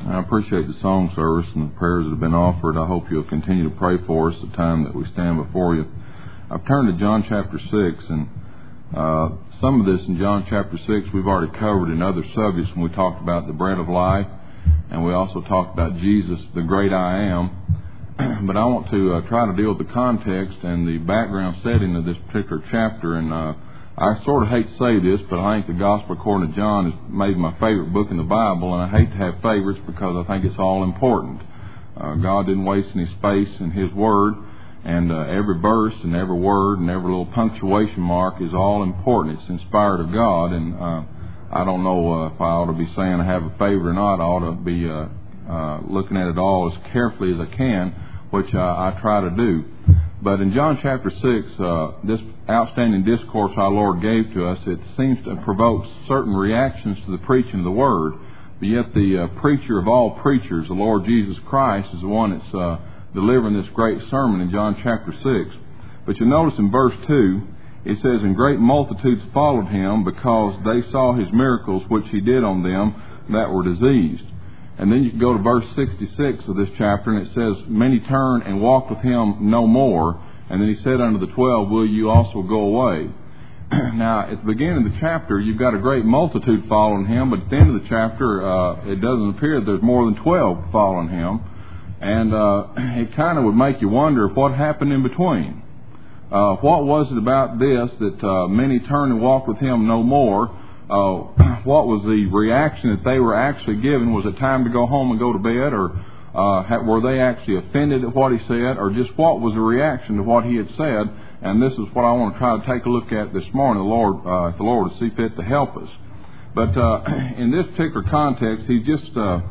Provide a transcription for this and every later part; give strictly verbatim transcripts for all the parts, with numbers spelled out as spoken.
I appreciate the song service and the prayers that have been offered. I hope you'll continue to pray for us the time that we stand before you. I've turned to John chapter six, and uh, some of this in John chapter six we've already covered in other subjects when we talked about the bread of life, and we also talked about Jesus, the great I am. But I want to uh, try to deal with the context and the background setting of this particular chapter, and uh, I sort of hate to say this, but I think the Gospel according to John is maybe my favorite book in the Bible, and I hate to have favorites because I think it's all important. Uh, God didn't waste any space in His Word, and uh, every verse and every word and every little punctuation mark is all important. It's inspired of God, and uh, I don't know uh, if I ought to be saying I have a favorite or not. I ought to be uh, uh, looking at it all as carefully as I can, which uh, I try to do. But in John chapter six, uh, this outstanding discourse our Lord gave to us, it seems to provoke certain reactions to the preaching of the Word. But yet the uh, preacher of all preachers, the Lord Jesus Christ, is the one that's uh, delivering this great sermon in John chapter six. But you notice in verse two, it says, "And great multitudes followed Him because they saw His miracles which He did on them that were diseased." And then you can go to verse sixty-six of this chapter, and it says, "Many turned and walked with Him no more. And then He said unto the twelve, Will you also go away?" Now, at the beginning of the chapter, you've got a great multitude following Him, but at the end of the chapter, uh, it doesn't appear that there's more than twelve following Him. And uh, it kind of would make you wonder what happened in between. Uh, what was it about this that uh, many turned and walked with Him no more? Uh, what was the reaction that they were actually given? Was it time to go home and go to bed, or uh, were they actually offended at what He said, or just what was the reaction to what He had said? And this is what I want to try to take a look at this morning, the Lord, uh, if the Lord will see fit to help us. But uh, in this particular context, He's just uh,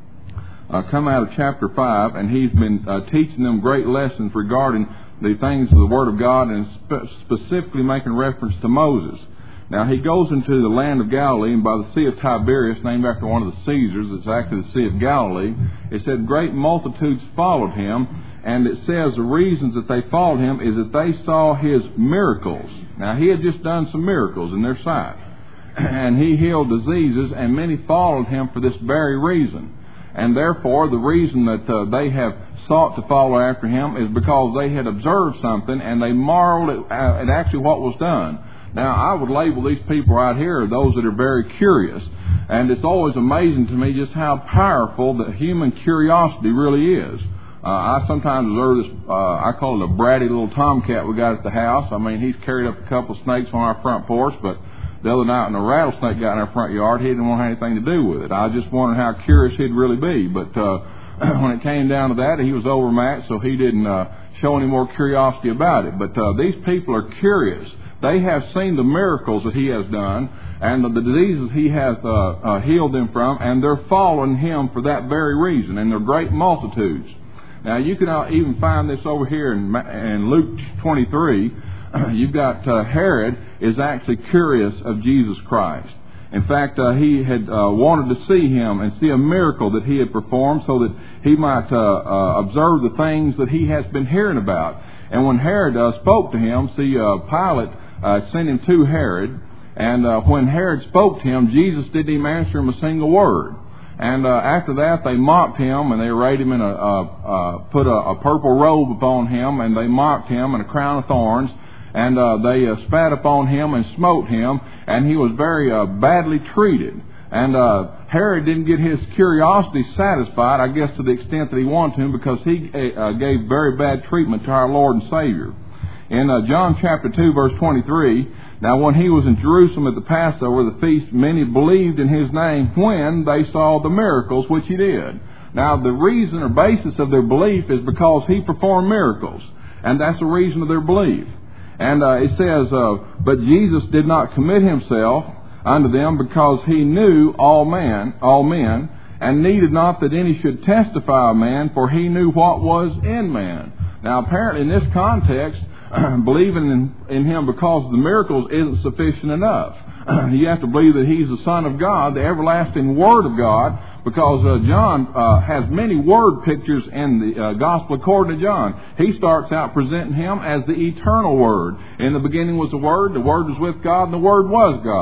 uh, come out of chapter five, and He's been uh, teaching them great lessons regarding the things of the Word of God, and spe- specifically making reference to Moses. Now, He goes into the land of Galilee, and by the Sea of Tiberias, named after one of the Caesars, it's actually the Sea of Galilee. It said great multitudes followed Him, and it says the reasons that they followed Him is that they saw His miracles. Now, He had just done some miracles in their sight, and He healed diseases, and many followed Him for this very reason. And therefore, the reason that uh, they have sought to follow after Him is because they had observed something, and they marveled at, at actually what was done. Now, I would label these people right here those that are very curious. And it's always amazing to me just how powerful the human curiosity really is. Uh, I sometimes observe this, uh, I call it a bratty little tomcat we got at the house. I mean, he's carried up a couple of snakes on our front porch, but the other night when a rattlesnake got in our front yard, he didn't want to have anything to do with it. I just wondered how curious he'd really be. But uh, when it came down to that, he was overmatched, so he didn't uh, show any more curiosity about it. But uh, these people are curious. They have seen the miracles that He has done and the, the diseases He has uh, uh, healed them from, and they're following Him for that very reason, and they're great multitudes. Now, you can uh, even find this over here in, in Luke twenty-three. You've got uh, Herod is actually curious of Jesus Christ. In fact, uh, he had uh, wanted to see Him and see a miracle that He had performed so that he might uh, uh, observe the things that he has been hearing about. And when Herod uh, spoke to him, see, uh, Pilate Uh, sent him to Herod, and uh, when Herod spoke to him, Jesus didn't even answer him a single word. And uh, after that, they mocked him, and they arrayed him in a, uh, uh, put a, a purple robe upon him, and they mocked him and a crown of thorns, and uh, they uh, spat upon him and smote him, and he was very uh, badly treated. And uh, Herod didn't get his curiosity satisfied, I guess, to the extent that he wanted to, because he uh, gave very bad treatment to our Lord and Savior. In uh, John chapter two, verse twenty-three, "Now when He was in Jerusalem at the Passover, the feast, many believed in His name when they saw the miracles which He did." Now, the reason or basis of their belief is because He performed miracles, and that's the reason of their belief. And uh, it says, uh, "But Jesus did not commit Himself unto them, because He knew all man, all men, and needed not that any should testify of man, for He knew what was in man." Now, apparently in this context, believing in, in Him because of the miracles isn't sufficient enough. You have to believe that He's the Son of God, the everlasting Word of God, because uh, John uh, has many word pictures in the uh, Gospel according to John. He starts out presenting Him as the eternal Word. In the beginning was the Word, the Word was with God, and the Word was God.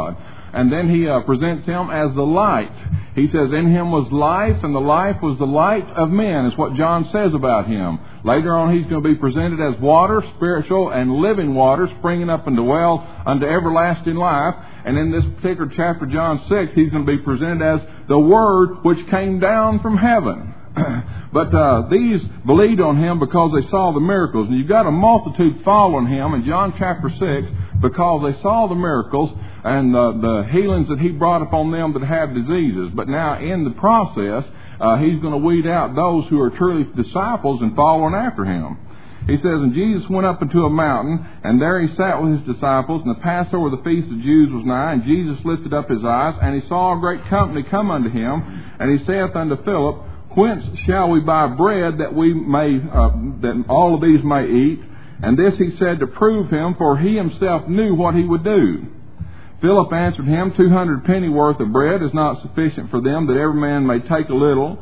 And then he uh, presents him as the light. He says, in him was life, and the life was the light of men, is what John says about him. Later on, he's going to be presented as water, spiritual and living water, springing up into well unto everlasting life. And in this particular chapter, John six, he's going to be presented as the Word which came down from heaven. But uh, these believed on him because they saw the miracles. And you've got a multitude following him in John chapter six because they saw the miracles and uh, the healings that he brought upon them that had diseases. But now in the process, uh, he's going to weed out those who are truly disciples and following after him. He says, and Jesus went up into a mountain, and there he sat with his disciples, and the Passover, the feast of Jews, was nigh, and Jesus lifted up his eyes, and he saw a great company come unto him, and he saith unto Philip, whence shall we buy bread that we may, uh, that all of these may eat? And this he said to prove him, for he himself knew what he would do. Philip answered him, two hundred penny worth of bread is not sufficient for them, that every man may take a little.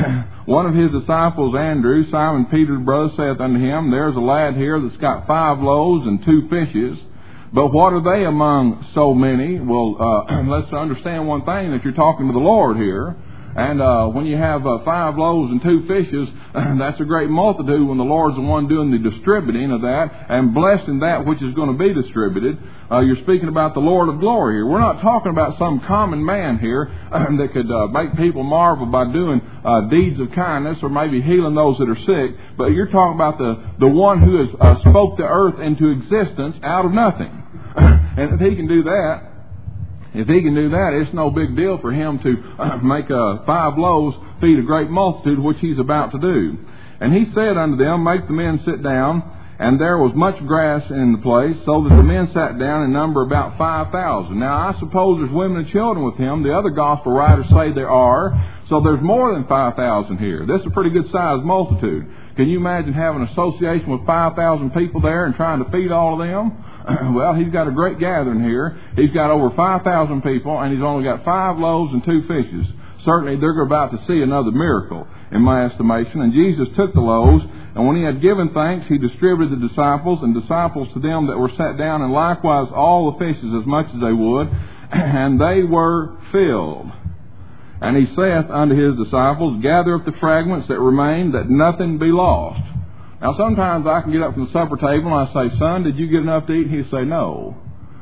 One of his disciples, Andrew, Simon Peter's brother, saith unto him, there's a lad here that's got five loaves and two fishes. But what are they among so many? Well, uh, let's understand one thing, that you're talking to the Lord here. And uh, when you have uh, five loaves and two fishes, that's a great multitude when the Lord's the one doing the distributing of that and blessing that which is going to be distributed. Uh, you're speaking about the Lord of glory here. We're not talking about some common man here that could uh, make people marvel by doing uh, deeds of kindness or maybe healing those that are sick. But you're talking about the, the one who has uh, spoke the earth into existence out of nothing. And if he can do that, If he can do that, it's no big deal for him to uh, make uh, five loaves feed a great multitude, which he's about to do. And he said unto them, make the men sit down. And there was much grass in the place, so that the men sat down in number about five thousand. Now, I suppose there's women and children with him. The other gospel writers say there are. So there's more than five thousand here. This is a pretty good-sized multitude. Can you imagine having an association with five thousand people there and trying to feed all of them? Well, he's got a great gathering here. He's got over five thousand people, and he's only got five loaves and two fishes. Certainly, they're about to see another miracle, in my estimation. And Jesus took the loaves, and when he had given thanks, he distributed the disciples, and disciples to them that were sat down, and likewise all the fishes as much as they would, and they were filled. And he saith unto his disciples, gather up the fragments that remain, that nothing be lost. Now, sometimes I can get up from the supper table and I say, son, did you get enough to eat? He'll say, no.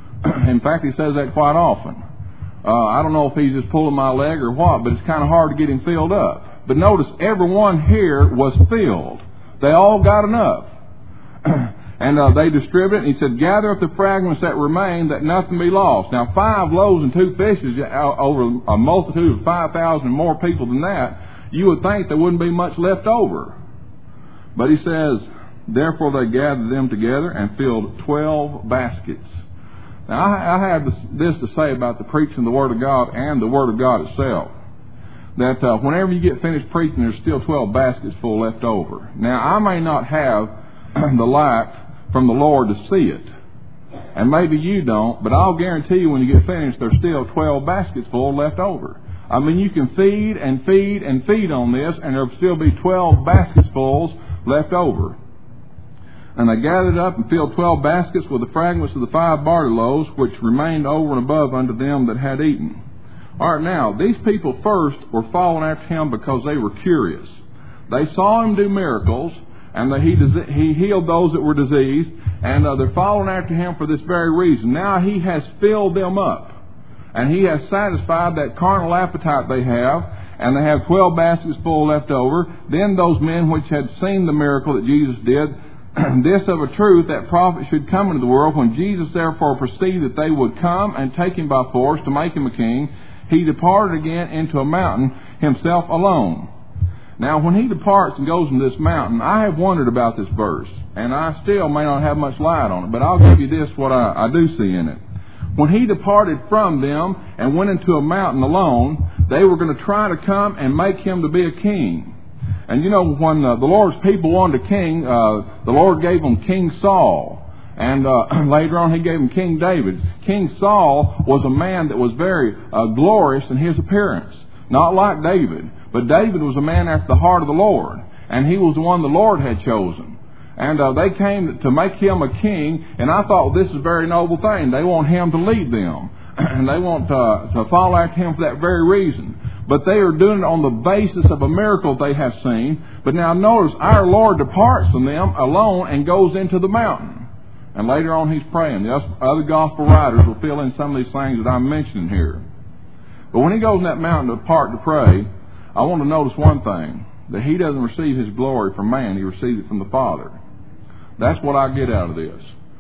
In fact, he says that quite often. Uh, I don't know if he's just pulling my leg or what, but it's kind of hard to get him filled up. But notice, everyone here was filled. They all got enough. And uh, they distributed it. He said, gather up the fragments that remain, that nothing be lost. Now, five loaves and two fishes over a multitude of five thousand more people than that, you would think there wouldn't be much left over. But he says, therefore they gathered them together and filled twelve baskets. Now, I, I have this, this to say about the preaching of the Word of God and the Word of God itself. That uh, whenever you get finished preaching, there's still twelve baskets full left over. Now, I may not have the light from the Lord to see it. And maybe you don't, but I'll guarantee you when you get finished, there's still twelve baskets full left over. I mean, you can feed and feed and feed on this, and there'll still be twelve baskets full left over. And they gathered up and filled twelve baskets with the fragments of the five barley loaves, which remained over and above unto them that had eaten. All right, now, these people first were following after him because they were curious. They saw him do miracles, and that he, he healed those that were diseased, and uh, they're following after him for this very reason. Now he has filled them up, and he has satisfied that carnal appetite they have, and they have twelve baskets full left over. Then those men which had seen the miracle that Jesus did, this of a truth, that prophet should come into the world. When Jesus therefore perceived that they would come and take him by force to make him a king, he departed again into a mountain, himself alone. Now, when he departs and goes into this mountain, I have wondered about this verse, and I still may not have much light on it, but I'll give you this, what I, I do see in it. When he departed from them and went into a mountain alone, they were going to try to come and make him to be a king. And you know, when uh, the Lord's people wanted a king, uh, the Lord gave them King Saul. And uh, later on he gave them King David. King Saul was a man that was very uh, glorious in his appearance. Not like David. But David was a man after the heart of the Lord. And he was the one the Lord had chosen. And uh, they came to make him a king. And I thought, well, this is a very noble thing. They want him to lead them. and they want to, to follow after him for that very reason. But they are doing it on the basis of a miracle they have seen. But now notice, our Lord departs from them alone and goes into the mountain. And later on he's praying. The other gospel writers will fill in some of these things that I'm mentioning here. But when he goes in that mountain to depart to pray, I want to notice one thing. That he doesn't receive his glory from man. He receives it from the Father. That's what I get out of this.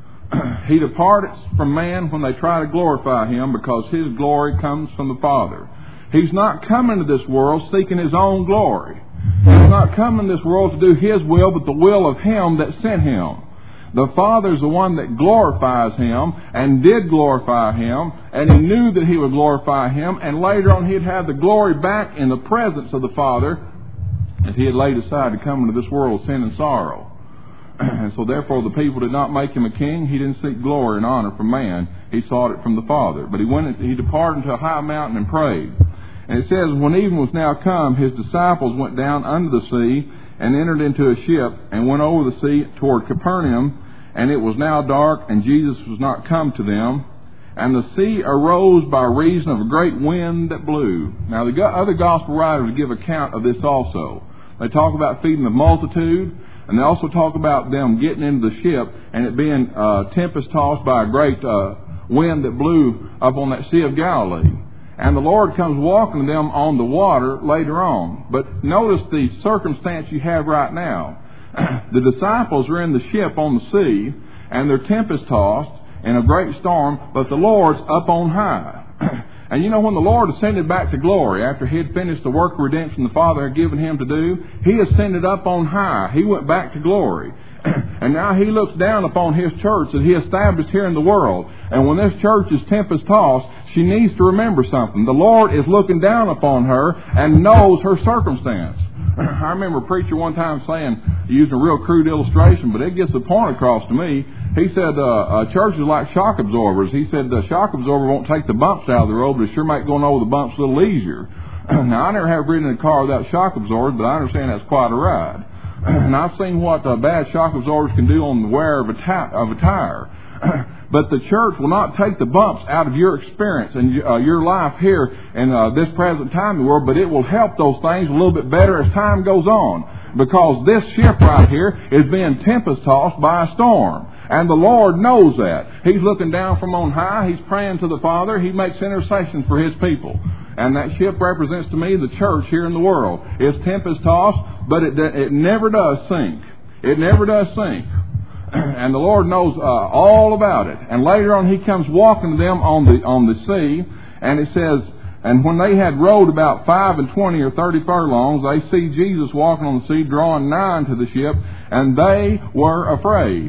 He departs from man when they try to glorify him because his glory comes from the Father. He's not coming to this world seeking his own glory. He's not coming to this world to do his will, but the will of him that sent him. The Father is the one that glorifies him and did glorify him, and he knew that he would glorify him, and later on he'd have the glory back in the presence of the Father that he had laid aside to come into this world of sin and sorrow. And so therefore the people did not make him a king. He didn't seek glory and honor from man. He sought it from the Father. But he went, he departed into a high mountain and prayed. And it says, when evening was now come, his disciples went down under the sea and entered into a ship and went over the sea toward Capernaum. And it was now dark, and Jesus was not come to them. And the sea arose by reason of a great wind that blew. Now the other gospel writers give account of this also. They talk about feeding the multitude, and they also talk about them getting into the ship and it being uh, tempest-tossed by a great uh, wind that blew up on that Sea of Galilee. And the Lord comes walking to them on the water later on. But notice the circumstance you have right now. The disciples are in the ship on the sea, and they're tempest-tossed in a great storm, but the Lord's up on high. And you know, when the Lord ascended back to glory, after he had finished the work of redemption the Father had given him to do, he ascended up on high. He went back to glory. And now he looks down upon his church that he established here in the world. And when this church is tempest-tossed, she needs to remember something. The Lord is looking down upon her and knows her circumstance. I remember a preacher one time saying, using a real crude illustration, but it gets the point across to me. He said, uh, uh, churches are like shock absorbers. He said, the shock absorber won't take the bumps out of the road, but it sure make going over the bumps a little easier. Now, I never have ridden in a car without shock absorbers, but I understand that's quite a ride. And I've seen what uh, bad shock absorbers can do on the wear of a, ti- of a tire. But the church will not take the bumps out of your experience and uh, your life here in uh, this present time in the world, but it will help those things a little bit better as time goes on. Because this ship right here is being tempest-tossed by a storm. And the Lord knows that. He's looking down from on high. He's praying to the Father. He makes intercessions for His people. And that ship represents to me the church here in the world. It's tempest-tossed, but it, it never does sink. It never does sink. And the Lord knows uh, all about it. And later on He comes walking to them on the on the sea. And it says, and when they had rowed about five and twenty or thirty furlongs, they see Jesus walking on the sea, drawing nigh to the ship, and they were afraid.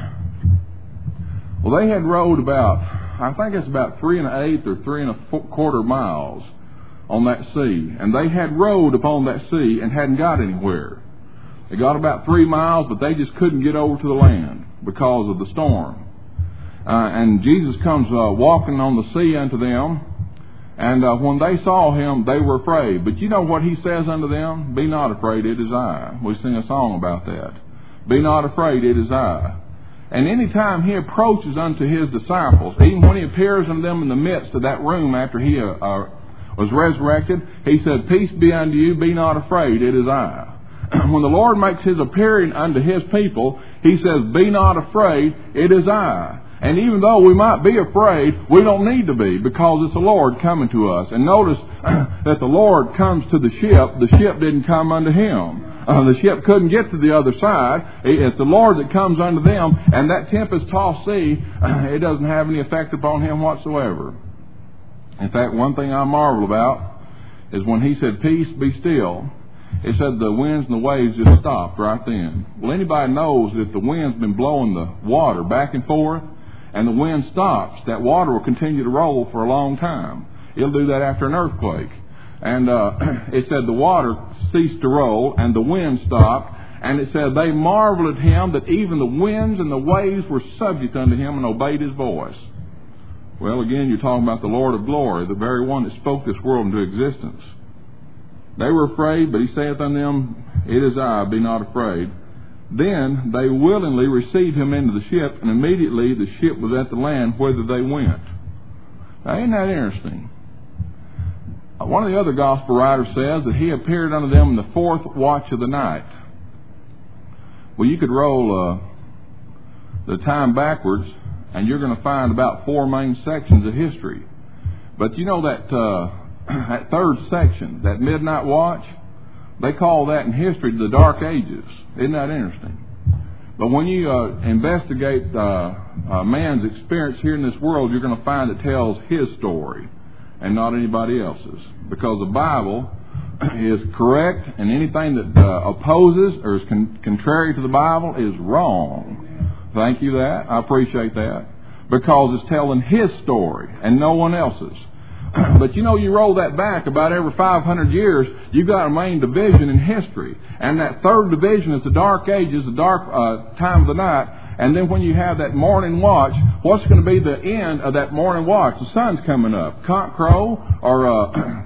Well, they had rowed about, I think it's about three and an eighth or three and a quarter miles on that sea. And they had rowed upon that sea and hadn't got anywhere. They got about three miles, but they just couldn't get over to the land because of the storm. Uh, and Jesus comes uh, walking on the sea unto them. And uh, when they saw Him, they were afraid. But you know what He says unto them? Be not afraid, it is I. We sing a song about that. Be not afraid, it is I. And any time He approaches unto His disciples, even when He appears unto them in the midst of that room after He uh, uh, was resurrected, He said, peace be unto you, be not afraid, it is I. When the Lord makes His appearing unto His people, He says, be not afraid, it is I. And even though we might be afraid, we don't need to be, because it's the Lord coming to us. And notice that the Lord comes to the ship. The ship didn't come unto Him. Uh, the ship couldn't get to the other side. It's the Lord that comes unto them. And that tempest-tossed sea, it doesn't have any effect upon Him whatsoever. In fact, one thing I marvel about is when He said, peace, be still, it said the winds and the waves just stopped right then. Well, anybody knows that if the wind's been blowing the water back and forth, and the wind stops, that water will continue to roll for a long time. It'll do that after an earthquake. And uh, it said the water ceased to roll, and the wind stopped, and it said they marveled at Him that even the winds and the waves were subject unto Him and obeyed His voice. Well, again, you're talking about the Lord of glory, the very one that spoke this world into existence. They were afraid, but He saith unto them, it is I, be not afraid. Then they willingly received Him into the ship, and immediately the ship was at the land whither they went. Now, isn't that interesting? One of the other gospel writers says that he appeared unto them in the fourth watch of the night. Well, you could roll uh, the time backwards, and you're going to find about four main sections of history. But you know that uh, that third section, that midnight watch, they call that in history the Dark Ages. Isn't that interesting? But when you uh, investigate uh, uh, man's experience here in this world, you're going to find it tells his story and not anybody else's. Because the Bible is correct, and anything that uh, opposes or is con- contrary to the Bible is wrong. Thank you that. I appreciate that. Because it's telling his story and no one else's. But you know, you roll that back about every five hundred years, you've got a main division in history. And that third division is the Dark Ages, the dark uh, time of the night. And then when you have that morning watch, what's going to be the end of that morning watch? The sun's coming up. Cock crow or uh,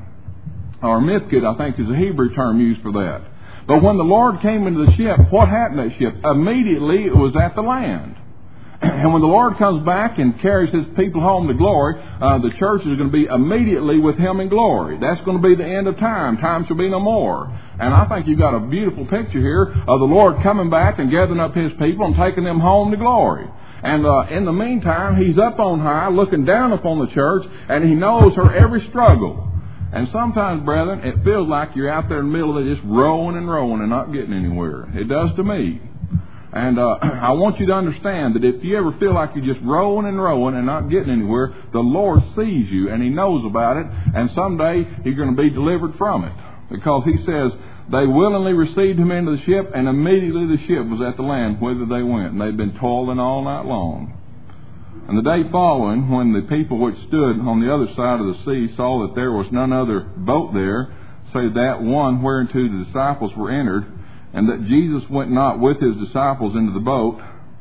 or mifkid, I think, is a Hebrew term used for that. But when the Lord came into the ship, what happened to that ship? Immediately it was at the land. And when the Lord comes back and carries His people home to glory, uh, the church is going to be immediately with Him in glory. That's going to be the end of time. Time shall be no more. And I think you've got a beautiful picture here of the Lord coming back and gathering up His people and taking them home to glory. And uh, in the meantime, He's up on high, looking down upon the church, and He knows her every struggle. And sometimes, brethren, it feels like you're out there in the middle of it just rowing and rowing and not getting anywhere. It does to me. And uh, I want you to understand that if you ever feel like you're just rowing and rowing and not getting anywhere, the Lord sees you and He knows about it, and someday you're going to be delivered from it. Because He says, they willingly received Him into the ship, and immediately the ship was at the land whither they went. And they'd been toiling all night long. And the day following, when the people which stood on the other side of the sea saw that there was none other boat there, save that one whereunto the disciples were entered, and that Jesus went not with His disciples into the boat,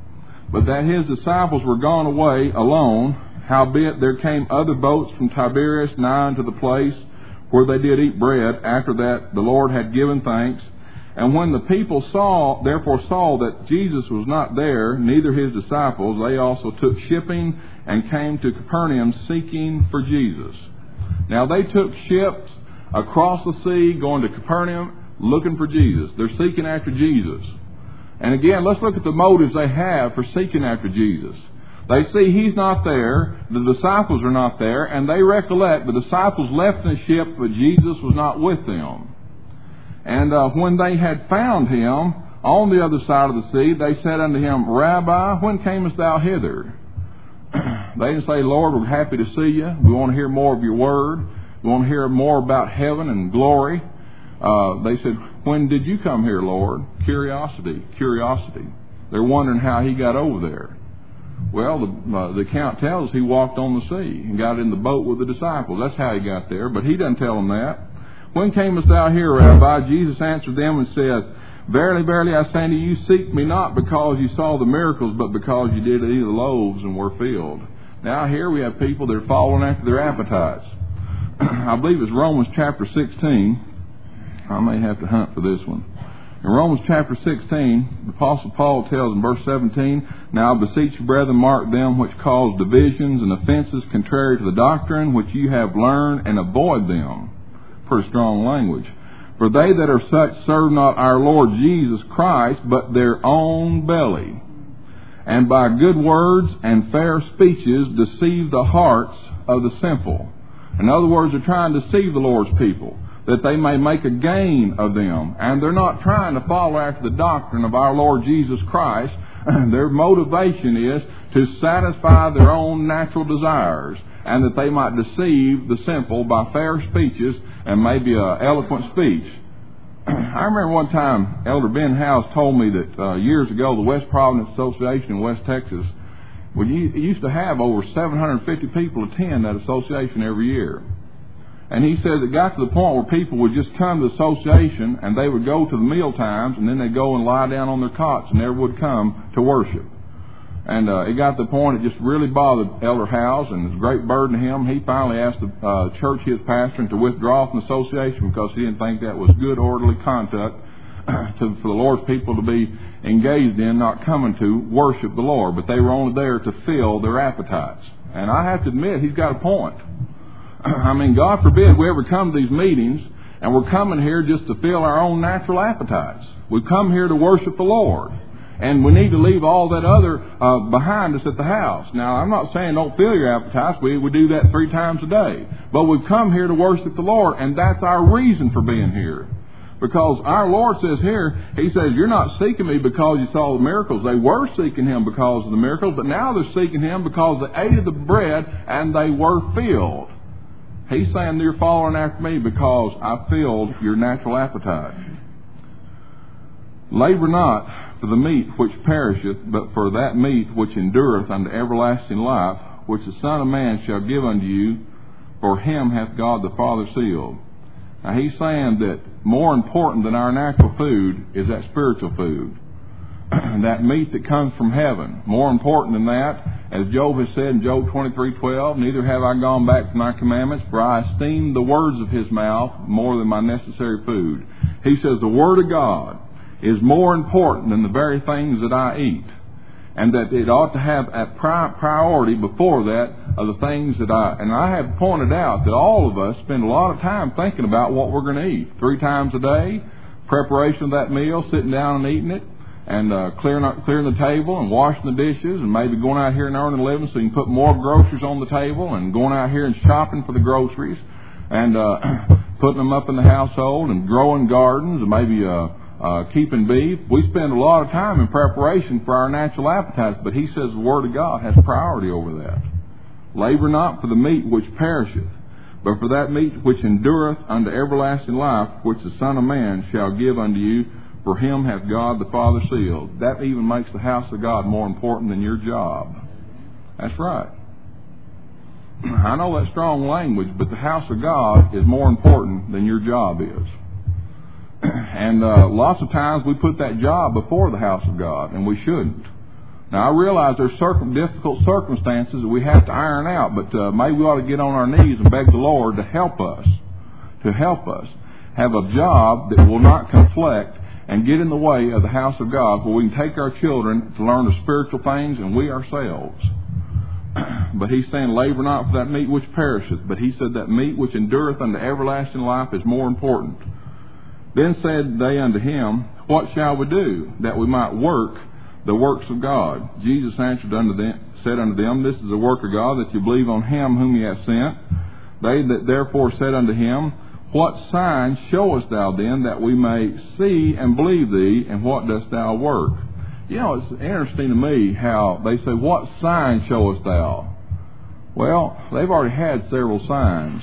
but that His disciples were gone away alone, howbeit there came other boats from Tiberias nigh unto the place where they did eat bread, after that the Lord had given thanks. And when the people saw, therefore saw that Jesus was not there, neither His disciples, they also took shipping and came to Capernaum seeking for Jesus. Now they took ships across the sea going to Capernaum looking for Jesus. They're seeking after Jesus. And again, let's look at the motives they have for seeking after Jesus. They see He's not there, the disciples are not there, and they recollect the disciples left in the ship, but Jesus was not with them. And uh, when they had found Him on the other side of the sea, they said unto Him, Rabbi, when camest Thou hither? They didn't say, Lord, we're happy to see you. We want to hear more of your word. We want to hear more about heaven and glory. Uh, they said, when did you come here, Lord? Curiosity, curiosity. They're wondering how He got over there. Well, the, uh, the account tells us He walked on the sea and got in the boat with the disciples. That's how He got there, but He doesn't tell them that. When camest Thou here, Rabbi? Jesus answered them and said, Verily, verily, I say unto you, seek me not because you saw the miracles, but because you did eat the loaves and were filled. Now here we have people that are following after their appetites. I believe it's Romans chapter sixteen. I may have to hunt for this one. In Romans chapter sixteen, the Apostle Paul tells in verse seventeen, Now I beseech you, brethren, mark them which cause divisions and offenses contrary to the doctrine which you have learned, and avoid them. Pretty strong language. For they that are such serve not our Lord Jesus Christ, but their own belly, and by good words and fair speeches deceive the hearts of the simple. In other words, they're trying to deceive the Lord's people, that they may make a gain of them. And they're not trying to follow after the doctrine of our Lord Jesus Christ. Their motivation is to satisfy their own natural desires, and that they might deceive the simple by fair speeches and maybe an eloquent speech. I remember one time Elder Ben House told me that uh, years ago the West Providence Association in West Texas, well, you, it used to have over seven hundred fifty people attend that association every year. And he said it got to the point where people would just come to the association and they would go to the meal times and then they'd go and lie down on their cots and never would come to worship. And uh, it got to the point it just really bothered Elder Howes, and it was a great burden to him. He finally asked the uh, church he was pastoring to withdraw from the association because he didn't think that was good, orderly conduct to, for the Lord's people to be engaged in, not coming to worship the Lord. But they were only there to fill their appetites. And I have to admit, he's got a point. I mean, God forbid we ever come to these meetings and we're coming here just to fill our own natural appetites. We come here to worship the Lord. And we need to leave all that other uh, behind us at the house. Now, I'm not saying don't fill your appetites. We, we do that three times a day. But we've come here to worship the Lord, and that's our reason for being here. Because our Lord says here, He says, you're not seeking me because you saw the miracles. They were seeking Him because of the miracles, but now they're seeking Him because they ate of the bread and they were filled. He's saying you're following after me because I filled your natural appetite. Labor not for the meat which perisheth, but for that meat which endureth unto everlasting life, which the Son of Man shall give unto you, for Him hath God the Father sealed. Now He's saying that more important than our natural food is that spiritual food. That meat that comes from heaven. More important than that, as Job has said in Job twenty-three twelve, neither have I gone back from thy commandments, for I esteem the words of His mouth more than my necessary food. He says the Word of God is more important than the very things that I eat. And that it ought to have a priority before that of the things that I... And I have pointed out that all of us spend a lot of time thinking about what we're going to eat. Three times a day, preparation of that meal, sitting down and eating it, and uh, clearing, clearing the table and washing the dishes, and maybe going out here and earning a living so you can put more groceries on the table, and going out here and shopping for the groceries, and uh, putting them up in the household, and growing gardens, and maybe... Uh, Uh, keeping beef. We spend a lot of time in preparation for our natural appetites, but He says the Word of God has priority over that. Labor not for the meat which perisheth, but for that meat which endureth unto everlasting life, which the Son of Man shall give unto you, for Him hath God the Father sealed. That even makes the house of God more important than your job. That's right. I know that's strong language, but the house of God is more important than your job is. And uh, lots of times we put that job before the house of God, and we shouldn't. Now, I realize there's certain difficult circumstances that we have to iron out, but uh, maybe we ought to get on our knees and beg the Lord to help us, to help us have a job that will not conflict and get in the way of the house of God, where we can take our children to learn the spiritual things and we ourselves. But He's saying, labor not for that meat which perisheth, but He said that meat which endureth unto everlasting life is more important. Then said they unto Him, what shall we do, that we might work the works of God? Jesus answered unto them, said unto them, this is the work of God, that you believe on Him whom He hath sent. They that therefore said unto Him, what sign showest thou then, that we may see and believe Thee, and what dost Thou work? You know, it's interesting to me how they say, what sign showest Thou? Well, they've already had several signs.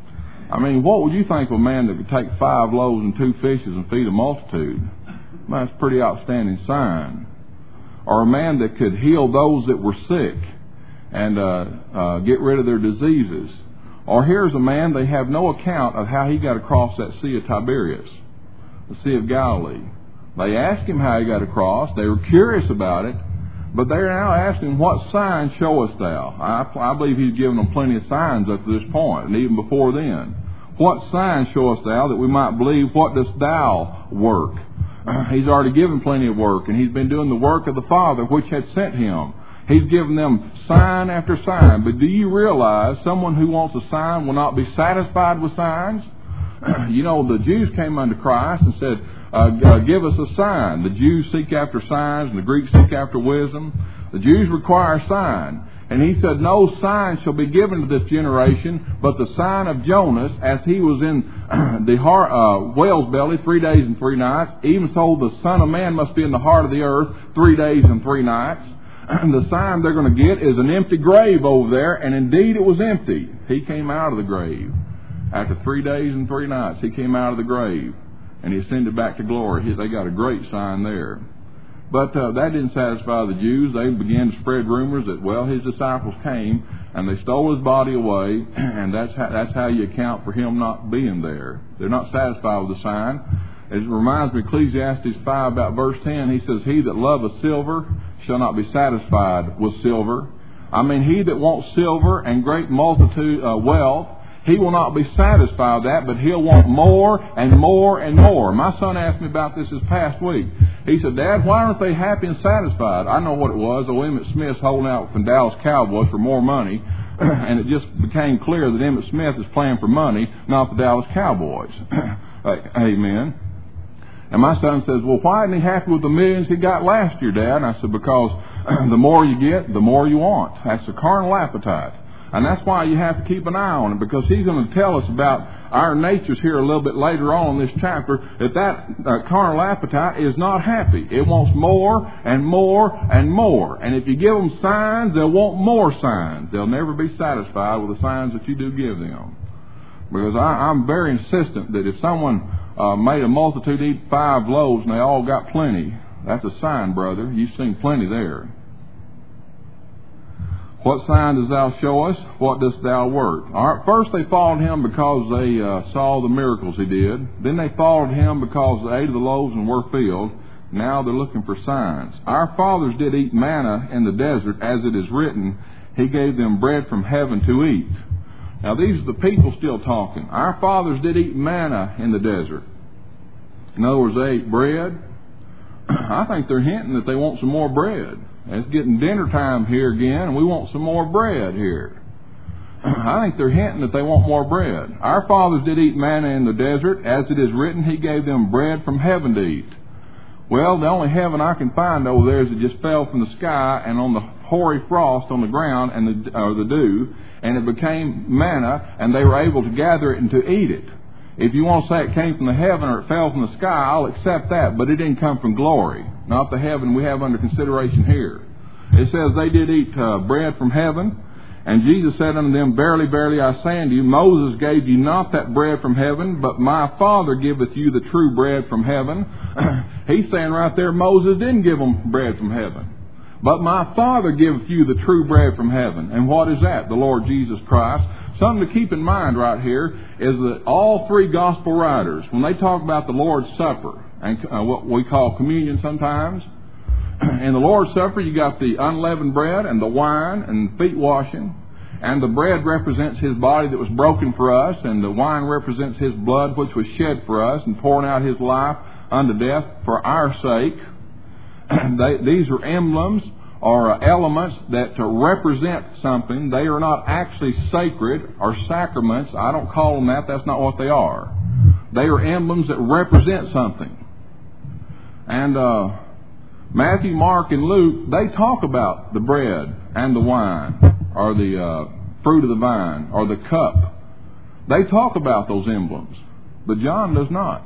I mean, what would you think of a man that could take five loaves and two fishes and feed a multitude? Well, that's a pretty outstanding sign. Or a man that could heal those that were sick and uh, uh, get rid of their diseases. Or here's a man, they have no account of how he got across that Sea of Tiberias, the Sea of Galilee. They asked him how he got across. They were curious about it. But they're now asking, what sign showest thou? I, I believe He's given them plenty of signs up to this point, and even before then. What sign showest thou, that we might believe? What dost thou work? He's already given plenty of work, and He's been doing the work of the Father which had sent Him. He's given them sign after sign. But do you realize someone who wants a sign will not be satisfied with signs? You know, the Jews came unto Christ and said, uh, uh, give us a sign. The Jews seek after signs, and the Greeks seek after wisdom. The Jews require a sign. And He said, no sign shall be given to this generation, but the sign of Jonas, as he was in the heart, uh, whale's belly three days and three nights. Even so, the Son of Man must be in the heart of the earth three days and three nights. And the sign they're going to get is an empty grave over there, and indeed it was empty. He came out of the grave. After three days and three nights, He came out of the grave, and He ascended back to glory. He, they got a great sign there. But uh, that didn't satisfy the Jews. They began to spread rumors that, well, His disciples came, and they stole His body away, and that's how, that's how you account for Him not being there. They're not satisfied with the sign. It reminds me of Ecclesiastes five, about verse ten. He says, he that loveth silver shall not be satisfied with silver. I mean, he that wants silver and great multitude uh, wealth, He will not be satisfied with that, but he'll want more and more and more. My son asked me about this this past week. He said, Dad, why aren't they happy and satisfied? I know what it was. Oh, Emmett Smith's holding out for the Dallas Cowboys for more money. And it just became clear that Emmett Smith is playing for money, not the Dallas Cowboys. Amen. And my son says, well, why isn't he happy with the millions he got last year, Dad? And I said, because the more you get, the more you want. That's the carnal appetite. And that's why you have to keep an eye on it, because he's going to tell us about our natures here a little bit later on in this chapter, that that uh, carnal appetite is not happy. It wants more and more and more. And if you give them signs, they'll want more signs. They'll never be satisfied with the signs that you do give them. Because I, I'm very insistent that if someone uh, made a multitude eat five loaves and they all got plenty, that's a sign, brother. You've seen plenty there. What sign dost thou show us? What dost thou work? All right, first they followed him because they uh, saw the miracles he did. Then they followed him because they ate of the loaves and were filled. Now they're looking for signs. Our fathers did eat manna in the desert, as it is written, He gave them bread from heaven to eat. Now these are the people still talking. Our fathers did eat manna in the desert. In other words, they ate bread. I think they're hinting that they want some more bread. It's getting dinner time here again, and we want some more bread here. I think they're hinting that they want more bread. Our fathers did eat manna in the desert. As it is written, He gave them bread from heaven to eat. Well, the only heaven I can find over there is it just fell from the sky and on the hoary frost on the ground and the, uh, the dew, and it became manna, and they were able to gather it and to eat it. If you want to say it came from the heaven or it fell from the sky, I'll accept that, but it didn't come from glory, not the heaven we have under consideration here. It says they did eat uh, bread from heaven, and Jesus said unto them, Verily, verily, I say unto you, Moses gave you not that bread from heaven, but my Father giveth you the true bread from heaven. He's saying right there, Moses didn't give them bread from heaven, but my Father giveth you the true bread from heaven. And what is that? The Lord Jesus Christ. Something to keep in mind right here is that all three gospel writers, when they talk about the Lord's Supper, and uh, what we call communion sometimes, in the Lord's Supper you got the unleavened bread and the wine and feet washing, and the bread represents His body that was broken for us, and the wine represents His blood which was shed for us and pouring out His life unto death for our sake. they, these are emblems or elements that to represent something. They are not actually sacred or sacraments. I don't call them that. That's not what they are. They are emblems that represent something. And uh, Matthew, Mark, and Luke, they talk about the bread and the wine, or the uh, fruit of the vine, or the cup. They talk about those emblems, but John does not.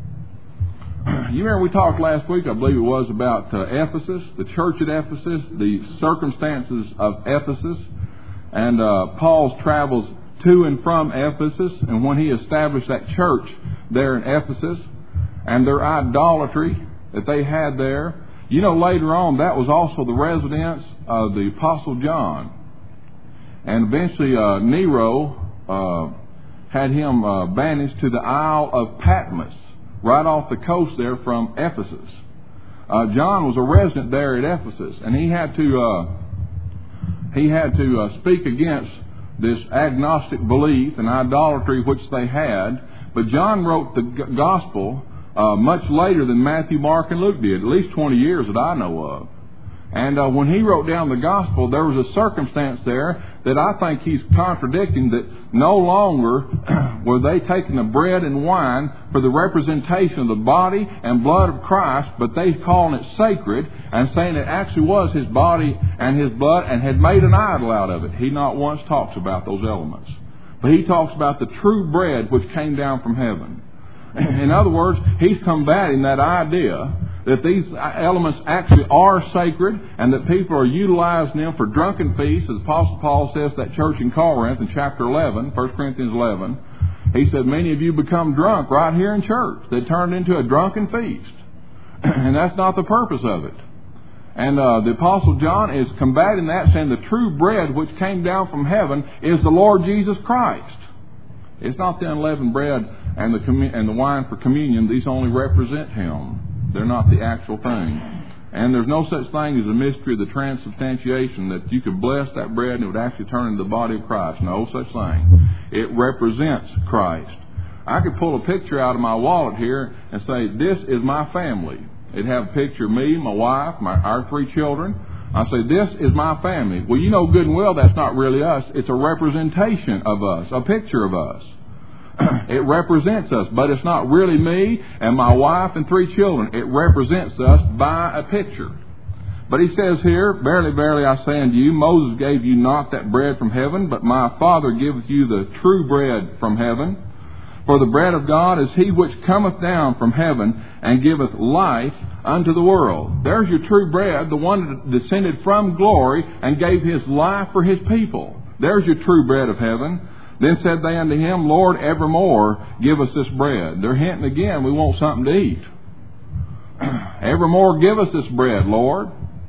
You remember we talked last week, I believe it was, about uh, Ephesus, the church at Ephesus, the circumstances of Ephesus, and uh, Paul's travels to and from Ephesus, and when he established that church there in Ephesus, and their idolatry that they had there. You know, later on, that was also the residence of the Apostle John. And eventually uh, Nero uh, had him uh, banished to the Isle of Patmos, right off the coast there from Ephesus. Uh, John was a resident there at Ephesus, and he had to uh, he had to uh, speak against this agnostic belief and idolatry which they had. But John wrote the g- gospel uh, much later than Matthew, Mark, and Luke did, at least twenty years that I know of. And uh, when he wrote down the gospel, there was a circumstance there that I think he's contradicting, that no longer were they taking the bread and wine for the representation of the body and blood of Christ, but they calling it sacred and saying it actually was His body and His blood, and had made an idol out of it. He not once talks about those elements. But he talks about the true bread which came down from heaven. In other words, he's combating that idea that these elements actually are sacred and that people are utilizing them for drunken feasts. As Apostle Paul says to that church in Corinth in chapter eleven, First Corinthians eleven, he said, many of you become drunk right here in church. They turned into a drunken feast. And that's not the purpose of it. And uh, the Apostle John is combating that, saying the true bread which came down from heaven is the Lord Jesus Christ. It's not the unleavened bread and the commun- and the wine for communion. These only represent Him. They're not the actual thing. And there's no such thing as a mystery of the transubstantiation that you could bless that bread and it would actually turn into the body of Christ. No such thing. It represents Christ. I could pull a picture out of my wallet here and say, this is my family. It'd have a picture of me, my wife, my, our three children. I say, this is my family. Well, you know good and well that's not really us. It's a representation of us, a picture of us. It represents us, but it's not really me and my wife and three children. It represents us by a picture. But he says here, verily, verily, I say unto you, Moses gave you not that bread from heaven, but my Father giveth you the true bread from heaven. For the bread of God is he which cometh down from heaven and giveth life unto the world. There's your true bread, the one that descended from glory and gave his life for his people. There's your true bread of heaven. Then said they unto him, Lord, evermore give us this bread. They're hinting again, we want something to eat. Evermore give us this bread, Lord.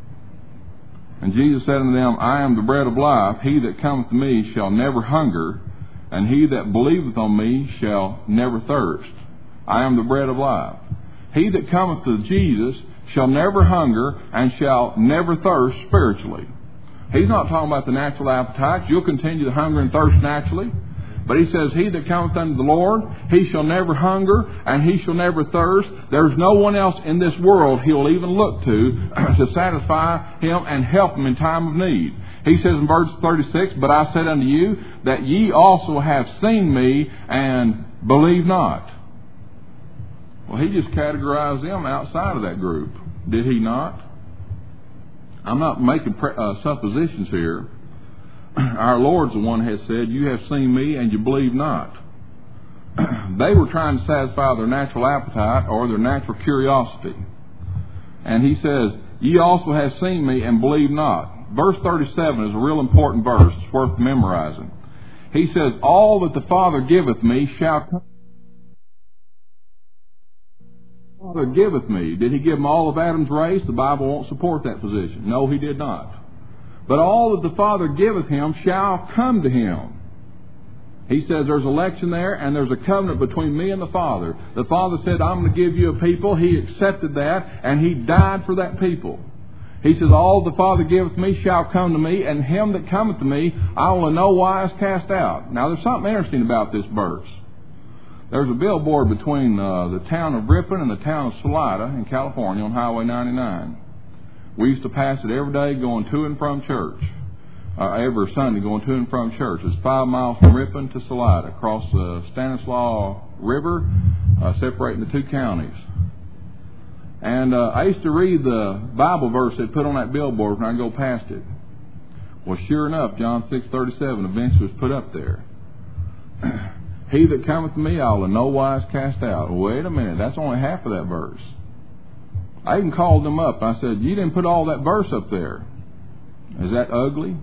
And Jesus said unto them, I am the bread of life. He that cometh to me shall never hunger, and he that believeth on me shall never thirst. I am the bread of life. He that cometh to Jesus shall never hunger and shall never thirst spiritually. He's not talking about the natural appetites. You'll continue to hunger and thirst naturally. But he says, he that cometh unto the Lord, he shall never hunger and he shall never thirst. There's no one else in this world he'll even look to to satisfy him and help him in time of need. He says in verse thirty-six, but I said unto you that ye also have seen me and believe not. Well, he just categorized them outside of that group. Did he not? I'm not making pre- uh, suppositions here. Our Lord's the one who has said, you have seen me and you believe not. They were trying to satisfy their natural appetite or their natural curiosity. And he says, ye also have seen me and believe not. Verse thirty-seven is a real important verse. It's worth memorizing. He says, all that the Father giveth me shall come. Father giveth me. Did he give him all of Adam's race? The Bible won't support that position. No, he did not. But all that the Father giveth him shall come to him. He says there's election there and there's a covenant between me and the Father. The Father said, I'm going to give you a people. He accepted that and he died for that people. He says, all the Father giveth me shall come to me, and him that cometh to me I will in no wise cast out. Now there's something interesting about this verse. There's a billboard between uh, the town of Ripon and the town of Salida in California on Highway ninety-nine. We used to pass it every day going to and from church. Uh, every Sunday going to and from church. It's five miles from Ripon to Salida, across the Stanislaus River, uh, separating the two counties. And uh, I used to read the Bible verse they put on that billboard when I go past it. Well, sure enough, John six thirty-seven eventually was put up there. He that cometh to me I will in no wise cast out. Wait a minute, that's only half of that verse. I even called them up. I said, you didn't put all that verse up there. Is that ugly?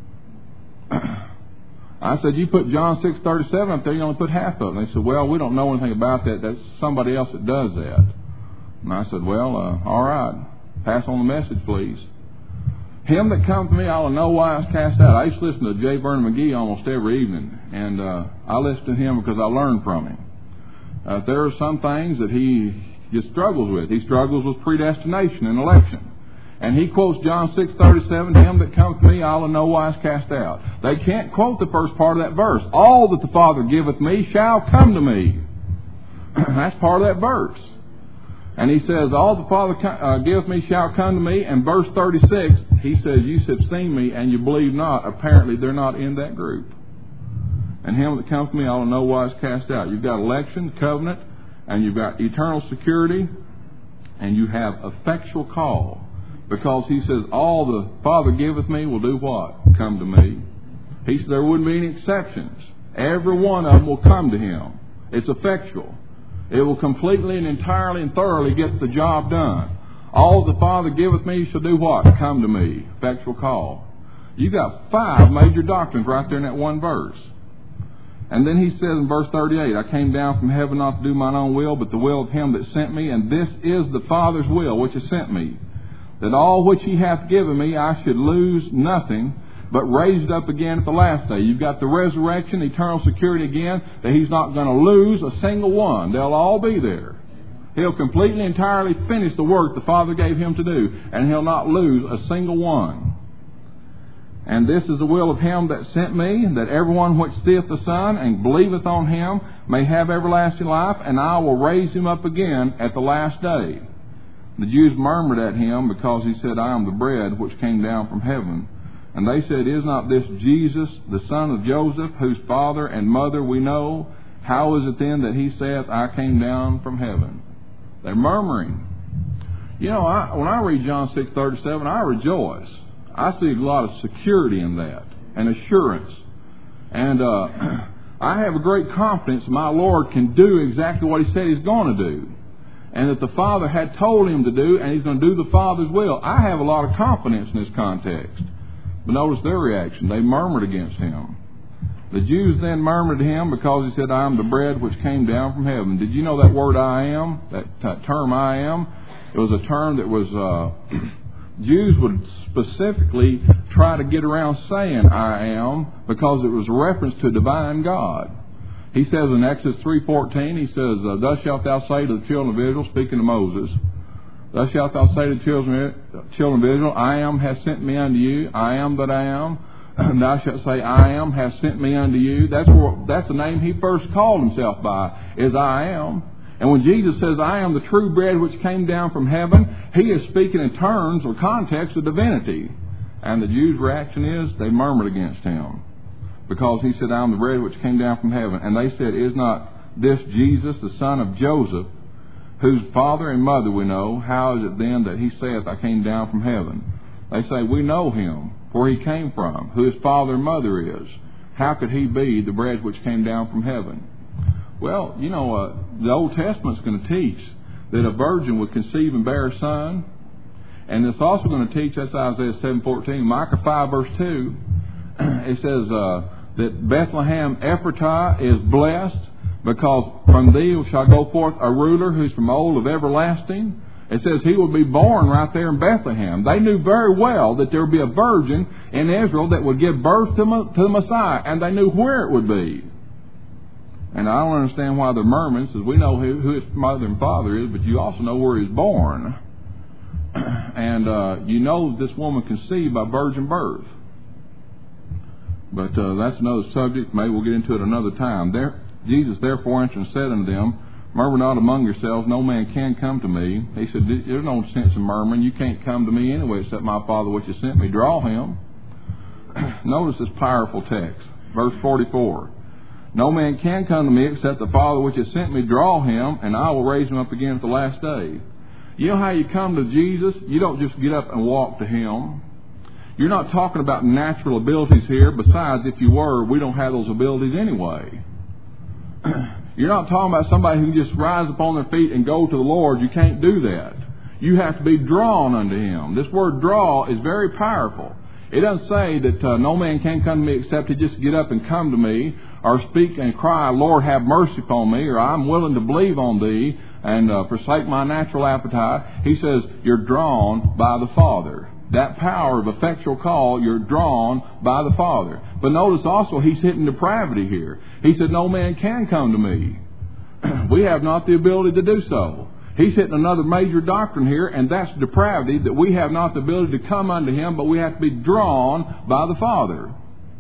I said, you put John six thirty-seven up there, you only put half of it. And they said, well, we don't know anything about that. That's somebody else that does that. And I said, well, uh, all right. Pass on the message, please. Him that comes to me, I will in no wise cast out. I used to listen to J. Vernon McGee almost every evening. And uh, I listen to him because I learned from him. Uh, there are some things that he just struggles with. He struggles with predestination and election. And he quotes John six thirty-seven, him that comes to me, I will in no wise cast out. They can't quote the first part of that verse. All that the Father giveth me shall come to me. That's part of that verse. And he says, all the Father uh, giveth me shall come to me. And verse thirty-six, he says, you have seen me and you believe not. Apparently they're not in that group. And him that comes to me, I will in no wise cast out. You've got election, covenant, and you've got eternal security, and you have effectual call. Because he says, all the Father giveth me will do what? Come to me. He said there wouldn't be any exceptions. Every one of them will come to him. It's effectual. It will completely and entirely and thoroughly get the job done. All the Father giveth me shall do what? Come to me. Effectual call. You got five major doctrines right there in that one verse. And then he says in verse thirty-eight, I came down from heaven not to do mine own will, but the will of him that sent me. And this is the Father's will which has sent me, that all which he hath given me I should lose nothing, but raise it up again at the last day. You've got the resurrection, eternal security again, that he's not going to lose a single one. They'll all be there. He'll completely, entirely finish the work the Father gave him to do, and he'll not lose a single one. And this is the will of him that sent me, that everyone which seeth the Son and believeth on him may have everlasting life, and I will raise him up again at the last day. The Jews murmured at him because he said, I am the bread which came down from heaven. And they said, Is not this Jesus, the son of Joseph, whose father and mother we know? How is it then that he saith, I came down from heaven? They're murmuring. You know, I, when I read John six thirty-seven, I rejoice. I see a lot of security in that and assurance. And uh, I have a great confidence my Lord can do exactly what he said he's going to do. And that the Father had told him to do, and he's going to do the Father's will. I have a lot of confidence in this context. But notice their reaction. They murmured against him. The Jews then murmured to him because he said, I am the bread which came down from heaven. Did you know that word I am, that, that term I am? It was a term that was... Uh, Jews would specifically try to get around saying I am because it was a reference to divine God. He says in Exodus three fourteen, he says, Thus shalt thou say to the children of Israel, speaking to Moses, Thus shalt thou say to the children of Israel, I am has sent me unto you, I am that I am. And thou shalt say, I am has sent me unto you. That's where, that's the name he first called himself by, is I am. And when Jesus says, I am the true bread which came down from heaven, he is speaking in terms or context of divinity. And the Jews' reaction is, they murmured against him. Because he said, I am the bread which came down from heaven. And they said, Is not this Jesus, the son of Joseph, whose father and mother we know? How is it then that he saith, I came down from heaven? They say, We know him, where he came from, who his father and mother is. How could he be the bread which came down from heaven? Well, you know, uh, the Old Testament's going to teach that a virgin would conceive and bear a son. And it's also going to teach, that's Isaiah seven fourteen, Micah five verse two, it says uh, that Bethlehem Ephratah is blessed because from thee shall go forth a ruler who's from old of everlasting. It says he will be born right there in Bethlehem. They knew very well that there would be a virgin in Israel that would give birth to, to the Messiah, and they knew where it would be. And I don't understand why they're murmuring, since we know who, who his mother and father is, but you also know where he was born. And uh, you know this woman conceived by virgin birth. But uh, that's another subject. Maybe we'll get into it another time. There, Jesus therefore answered and said unto them, Murmur not among yourselves, no man can come to me. He said, There's no sense in murmuring. You can't come to me anyway, except my Father which has sent me. Draw him. Notice this powerful text. Verse forty-four. No man can come to me except the Father which has sent me draw him, and I will raise him up again at the last day. You know how you come to Jesus? You don't just get up and walk to him. You're not talking about natural abilities here. Besides, if you were, we don't have those abilities anyway. You're not talking about somebody who can just rise upon their feet and go to the Lord. You can't do that. You have to be drawn unto him. This word draw is very powerful. It doesn't say that uh, no man can come to me except to just get up and come to me, or speak and cry, Lord, have mercy upon me, or I'm willing to believe on thee and uh, forsake my natural appetite. He says, you're drawn by the Father. That power of effectual call, you're drawn by the Father. But notice also, he's hitting depravity here. He said, no man can come to me. We have not the ability to do so. He's hitting another major doctrine here, and that's depravity, that we have not the ability to come unto him, but we have to be drawn by the Father.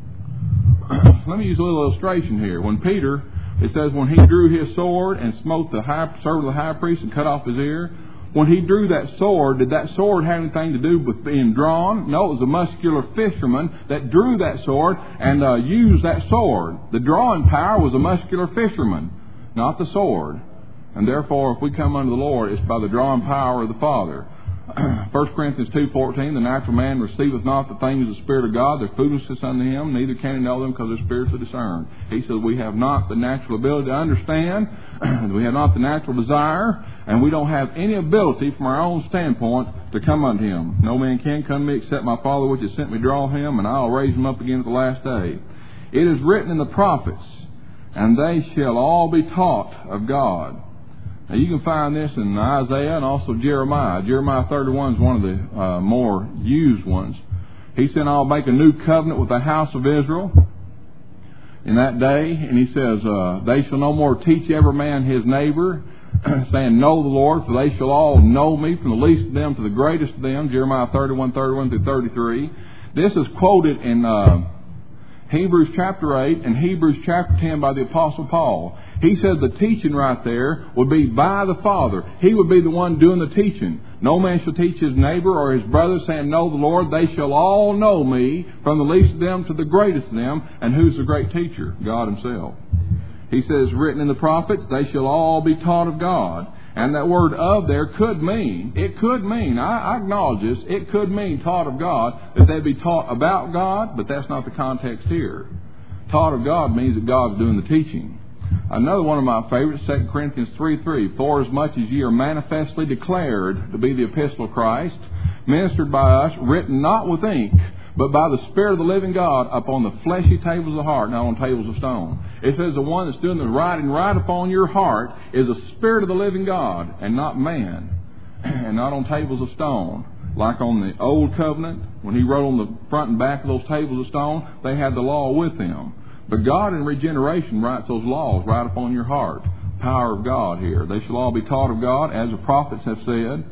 Let me use a little illustration here. When Peter, it says, when he drew his sword and smote the high, servant of the high priest and cut off his ear, when he drew that sword, did that sword have anything to do with being drawn? No, it was a muscular fisherman that drew that sword and uh, used that sword. The drawing power was a muscular fisherman, not the sword. And therefore, if we come unto the Lord, it's by the drawing power of the Father. First Corinthians two fourteen, the natural man receiveth not the things of the Spirit of God, they're foolishness unto him, neither can he know them because they're spiritually discerned. He says we have not the natural ability to understand, we have not the natural desire, and we don't have any ability from our own standpoint to come unto him. No man can come to me except my Father which has sent me draw him, and I'll raise him up again at the last day. It is written in the prophets, and they shall all be taught of God. Now you can find this in Isaiah and also Jeremiah. Jeremiah thirty-one is one of the uh, more used ones. He said, I'll make a new covenant with the house of Israel in that day. And he says, uh, they shall no more teach every man his neighbor saying, know the Lord, for they shall all know me, from the least of them to the greatest of them, Jeremiah thirty-one, thirty-one through thirty-three. This is quoted in uh, Hebrews chapter eight and Hebrews chapter ten by the Apostle Paul. He said the teaching right there would be by the Father. He would be the one doing the teaching. No man shall teach his neighbor or his brother, saying, know the Lord. They shall all know me, from the least of them to the greatest of them. And who's the great teacher? God Himself. He says, written in the prophets, they shall all be taught of God. And that word of there could mean, it could mean, I, I acknowledge this, it could mean taught of God, that they'd be taught about God, but that's not the context here. Taught of God means that God's doing the teaching. Another one of my favorites, Second Corinthians three three. For as much as ye are manifestly declared to be the epistle of Christ, ministered by us, written not with ink, but by the Spirit of the living God, upon the fleshy tables of the heart, not on tables of stone. It says the one that's doing the writing right upon your heart is the Spirit of the living God, and not man, and not on tables of stone. Like on the Old Covenant, when He wrote on the front and back of those tables of stone, they had the law with them. But God in regeneration writes those laws right upon your heart. Power of God here. They shall all be taught of God, as the prophets have said.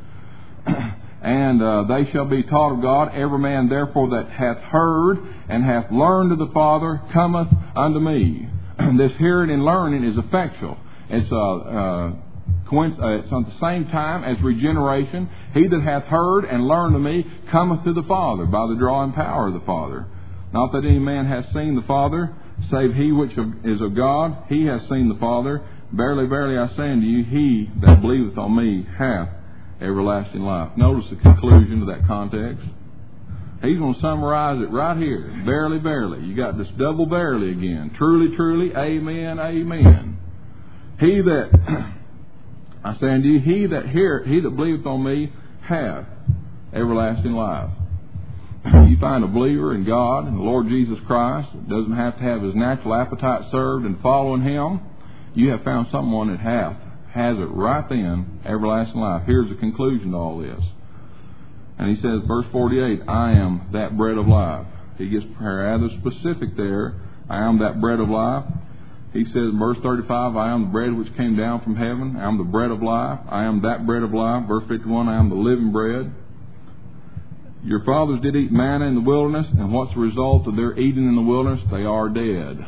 And uh, they shall be taught of God. Every man therefore that hath heard and hath learned of the Father cometh unto me. This hearing and learning is effectual. It's, uh, uh, coinc- uh, it's on the same time as regeneration. He that hath heard and learned of me cometh to the Father by the drawing power of the Father. Not that any man hath seen the Father, save he which is of God. He hath seen the Father. Verily, verily, I say unto you, he that believeth on me hath everlasting life. Notice the conclusion of that context. He's going to summarize it right here. Verily, verily. You got this double verily again. Truly, truly, amen, amen. He that, I say unto you, he that heareth, he that believeth on me hath everlasting life. You find a believer in God and the Lord Jesus Christ that doesn't have to have his natural appetite served and following Him. You have found someone that hath, has it right then, everlasting life. Here's the conclusion to all this. And he says, verse forty-eight, I am that bread of life. He gets rather specific there. I am that bread of life. He says in verse thirty-five, I am the bread which came down from heaven. I am the bread of life. I am that bread of life. Verse fifty-one, I am the living bread. Your fathers did eat manna in the wilderness, and what's the result of their eating in the wilderness? They are dead.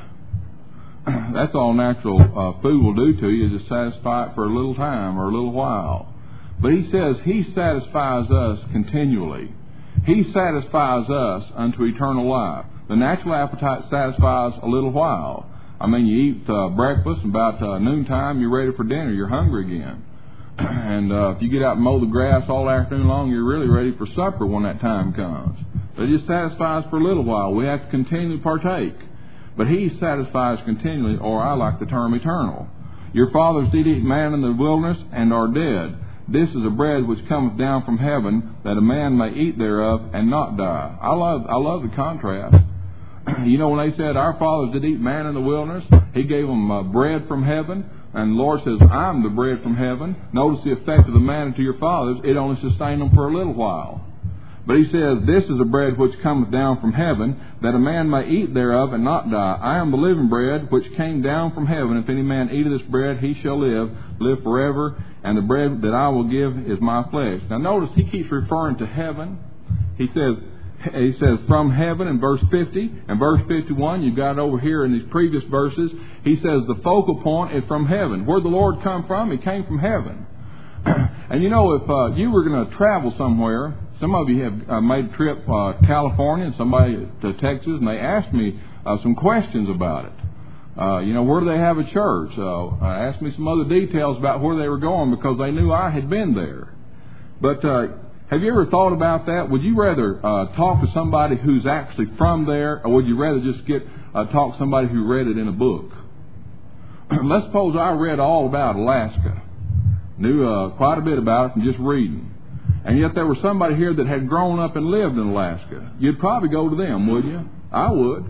That's all natural uh, food will do to you, is to satisfy it for a little time or a little while. But He says He satisfies us continually. He satisfies us unto eternal life. The natural appetite satisfies a little while. I mean, you eat uh, breakfast, and about uh, noontime you're ready for dinner. You're hungry again. And uh, if you get out and mow the grass all afternoon long, you're really ready for supper when that time comes. But it just satisfies for a little while. We have to continually partake. But He satisfies continually, or I like the term eternal. Your fathers did eat manna in the wilderness and are dead. This is a bread which cometh down from heaven, that a man may eat thereof and not die. I love, I love the contrast. You know, when they said our fathers did eat manna in the wilderness, He gave them uh, bread from heaven. And the Lord says, I'm the bread from heaven. Notice the effect of the manna to your fathers. It only sustained them for a little while. But He says, this is a bread which cometh down from heaven, that a man may eat thereof and not die. I am the living bread which came down from heaven. If any man eat of this bread, he shall live, live forever. And the bread that I will give is my flesh. Now notice He keeps referring to heaven. He says, He says from heaven in verse fifty. And verse fifty-one, you've got it over here in these previous verses. He says the focal point is from heaven. Where'd the Lord come from? He came from heaven. And you know, if uh, you were going to travel somewhere, some of you have uh, made a trip uh, to California and somebody to Texas, and they asked me uh, some questions about it. Uh, you know, where do they have a church? Uh, I asked me some other details about where they were going because they knew I had been there. But uh, have you ever thought about that? Would you rather uh, talk to somebody who's actually from there, or would you rather just get uh, talk to somebody who read it in a book? Let's suppose I read all about Alaska, knew uh, quite a bit about it from just reading, and yet there was somebody here that had grown up and lived in Alaska. You'd probably go to them, would you? I would.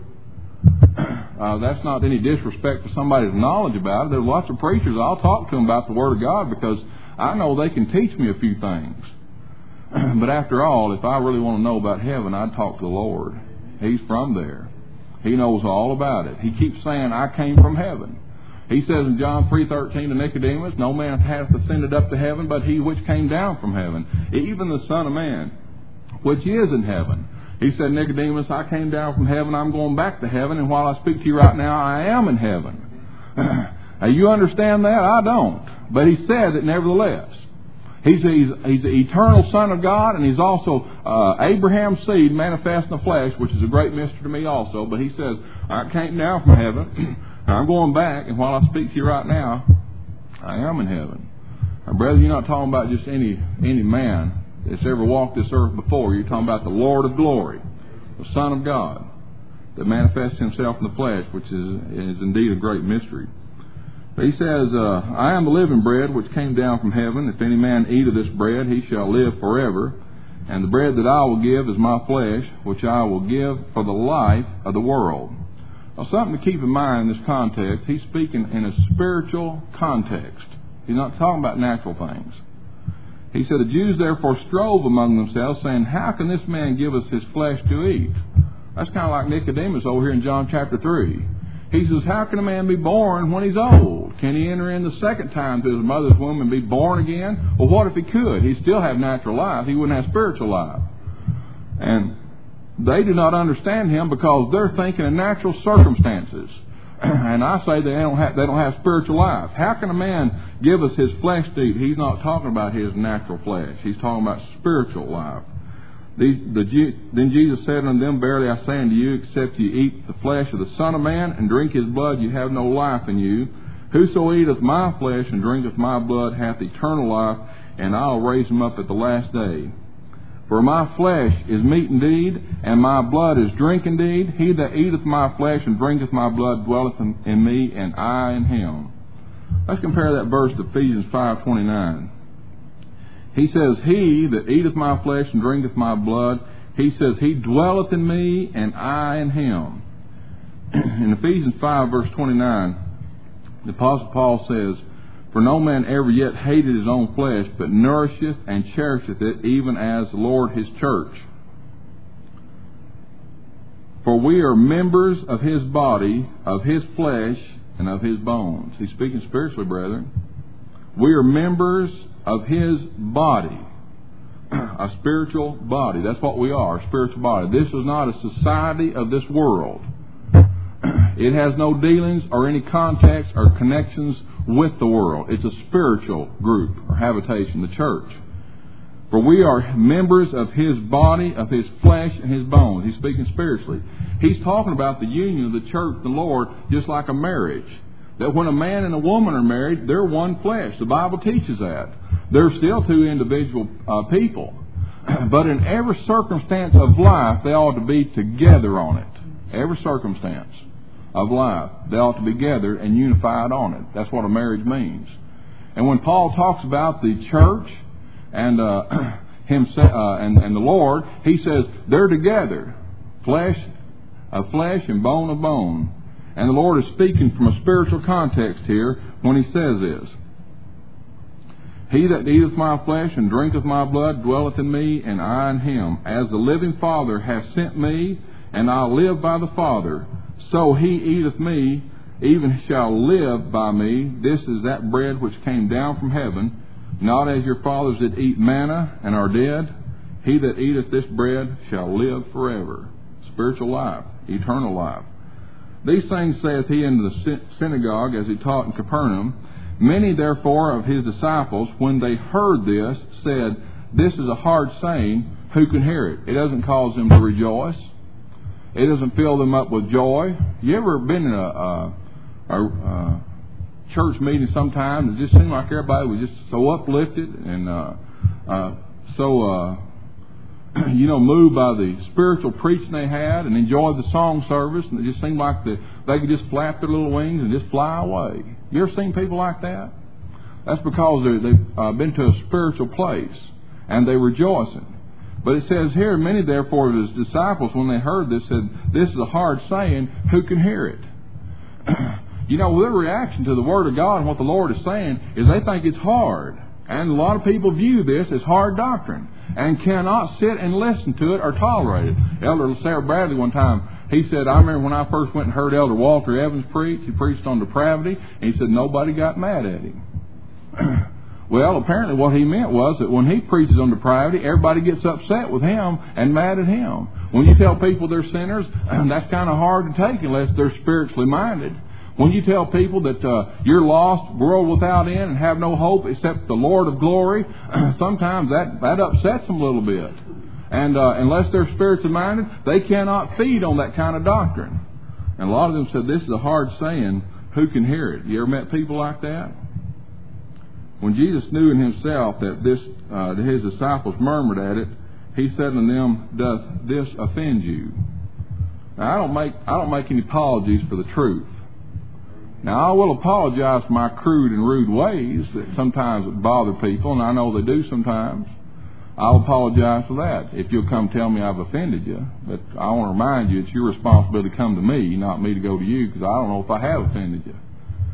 Uh, that's not any disrespect to somebody's knowledge about it. There's lots of preachers. I'll talk to them about the Word of God because I know they can teach me a few things. But after all, if I really want to know about heaven, I'd talk to the Lord. He's from there. He knows all about it. He keeps saying, I came from heaven. He says in John three thirteen to Nicodemus, no man hath ascended up to heaven, but he which came down from heaven, even the Son of Man, which is in heaven. He said, Nicodemus, I came down from heaven, I'm going back to heaven, and while I speak to you right now, I am in heaven. Now, you understand that? I don't. But he said it nevertheless. He's, he's, he's the eternal Son of God, and he's also uh, Abraham's seed manifest in the flesh, which is a great mystery to me also. But he says, I came down from heaven, and I'm going back, and while I speak to you right now, I am in heaven. Now, brother, you're not talking about just any any man that's ever walked this earth before. You're talking about the Lord of glory, the Son of God, that manifests himself in the flesh, which is, is indeed a great mystery. But he says, uh, I am the living bread which came down from heaven. If any man eat of this bread, he shall live forever. And the bread that I will give is my flesh, which I will give for the life of the world. Now, something to keep in mind in this context, he's speaking in a spiritual context. He's not talking about natural things. He said, the Jews therefore strove among themselves, saying, how can this man give us his flesh to eat? That's kind of like Nicodemus over here in John chapter three. He says, how can a man be born when he's old? Can he enter in the second time to his mother's womb and be born again? Well, what if he could? He'd still have natural life. He wouldn't have spiritual life. And they do not understand him because they're thinking in natural circumstances. And I say they don't have, they don't have spiritual life. How can a man give us his flesh to eat? He's not talking about his natural flesh. He's talking about spiritual life. These, the, then Jesus said unto them, verily I say unto you, except ye eat the flesh of the Son of Man and drink his blood, you have no life in you. Whoso eateth my flesh and drinketh my blood hath eternal life, and I'll raise him up at the last day. For my flesh is meat indeed, and my blood is drink indeed. He that eateth my flesh and drinketh my blood dwelleth in, in me, and I in him. Let's compare that verse to Ephesians five twenty-nine. He says, he that eateth my flesh and drinketh my blood, he says, he dwelleth in me, and I in him. In Ephesians five verse twenty-nine, the Apostle Paul says, for no man ever yet hated his own flesh, but nourisheth and cherisheth it, even as the Lord his church. For we are members of his body, of his flesh, and of his bones. He's speaking spiritually, brethren. We are members of his body, a spiritual body. That's what we are, a spiritual body. This is not a society of this world. It has no dealings or any contacts or connections with the world. It's a spiritual group or habitation, the church. For we are members of his body, of his flesh, and his bones. He's speaking spiritually. He's talking about the union of the church and the Lord, just like a marriage. That when a man and a woman are married, they're one flesh. The Bible teaches that. They're still two individual uh, people. But in every circumstance of life, they ought to be together on it. Every circumstance of life, they ought to be gathered and unified on it. That's what a marriage means. And when Paul talks about the church and uh, himself uh, and, and the Lord, he says they're together, flesh of flesh and bone of bone. And the Lord is speaking from a spiritual context here when he says this. He that eateth my flesh and drinketh my blood dwelleth in me, and I in him. As the living Father hath sent me, and I live by the Father, so he eateth me, even shall live by me. This is that bread which came down from heaven, not as your fathers did eat manna and are dead. He that eateth this bread shall live forever. Spiritual life, eternal life. These things saith he in the synagogue as he taught in Capernaum. Many therefore of his disciples, when they heard this, said, this is a hard saying, who can hear it? It doesn't cause them to rejoice. It doesn't fill them up with joy. You ever been in a, a, a, a church meeting sometime that just seemed like everybody was just so uplifted and uh, uh, so, uh, you know, moved by the spiritual preaching they had and enjoyed the song service, and it just seemed like the, they could just flap their little wings and just fly away. You ever seen people like that? That's because they've uh, been to a spiritual place and they're rejoicing. But it says here, many therefore of his disciples, when they heard this, said, this is a hard saying, who can hear it? You know, their reaction to the Word of God and what the Lord is saying is they think it's hard. And a lot of people view this as hard doctrine and cannot sit and listen to it or tolerate it. Elder Sarah Bradley one time, he said, I remember when I first went and heard Elder Walter Evans preach, he preached on depravity, and he said nobody got mad at him. Well, apparently what he meant was that when he preaches on depravity, everybody gets upset with him and mad at him. When you tell people they're sinners, that's kind of hard to take unless they're spiritually minded. When you tell people that uh, you're lost, world without end, and have no hope except the Lord of glory, sometimes that, that upsets them a little bit. And uh, unless they're spiritually minded, they cannot feed on that kind of doctrine. And a lot of them said, this is a hard saying. Who can hear it? You ever met people like that? When Jesus knew in himself that this, uh, that his disciples murmured at it, he said unto them, doth this offend you? Now, I don't make, I don't make any apologies for the truth. Now, I will apologize for my crude and rude ways that sometimes bother people, and I know they do sometimes. I'll apologize for that if you'll come tell me I've offended you. But I want to remind you it's your responsibility to come to me, not me to go to you, because I don't know if I have offended you.